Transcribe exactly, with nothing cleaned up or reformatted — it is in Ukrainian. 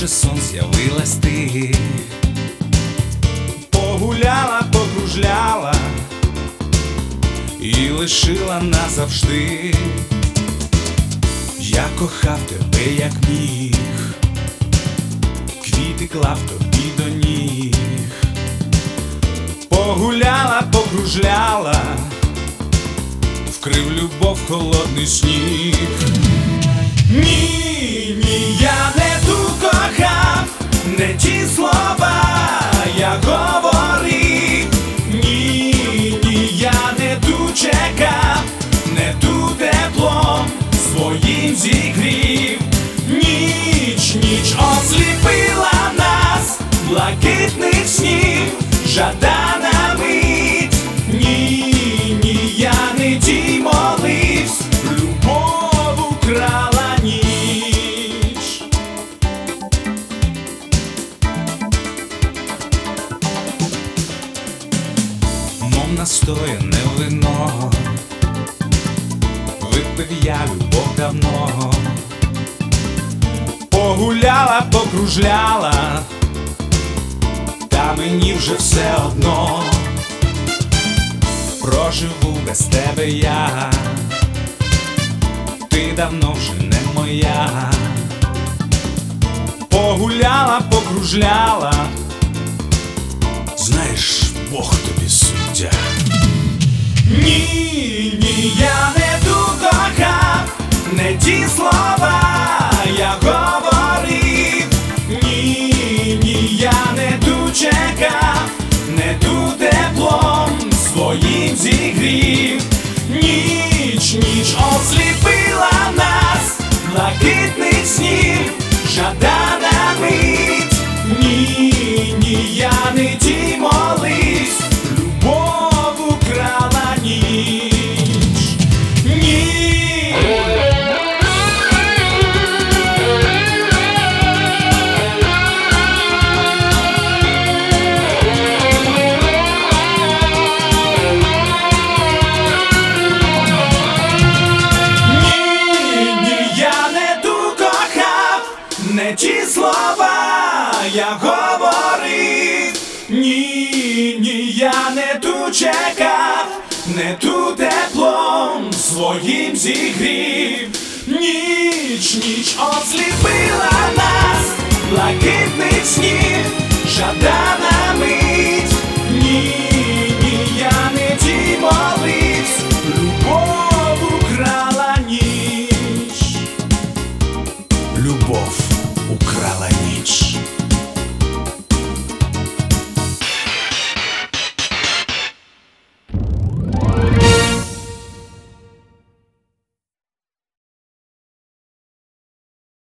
наче сон з'явилась ти. Погуляла, покружляла і лишила назавжди. Я кохав тебе, як міг, квіти клав тобі до ніг. Погуляла, покружляла, вкрив любов холодний сніг. Ні, ні, я не ту кохав, не ті слова я говорив. Ні, ні, я не ту чекав, не ту теплом своїм зігрів. Ніч, ніч осліпила нас, блакитних снів, жадана мить. Ні, ні, я не тій моливсь, любов украла ніч. Мов настояне вино, випив я любов давно. Погуляла, покружляла, та мені вже все одно. Проживу без тебе я, ти давно вже не моя. Погуляла, покружляла, знаєш, Бог тобі суддя. Ні, ні, я не ту кохав, не ті слова я говорив. Ні, ні, я не ту чекав, не ту теплом своїм зігрів. Ніч, ніч осліпила нас, блакитних снів, жадана мить. Ні, ні, я не тій моливсь, любов украла ніч. Ні. Не ті слова я говорив. Ні, ні, я не ту чекав, не ту теплом своїм зігрів. Ніч, ніч осліпила нас, блакитних снів, жадана мить.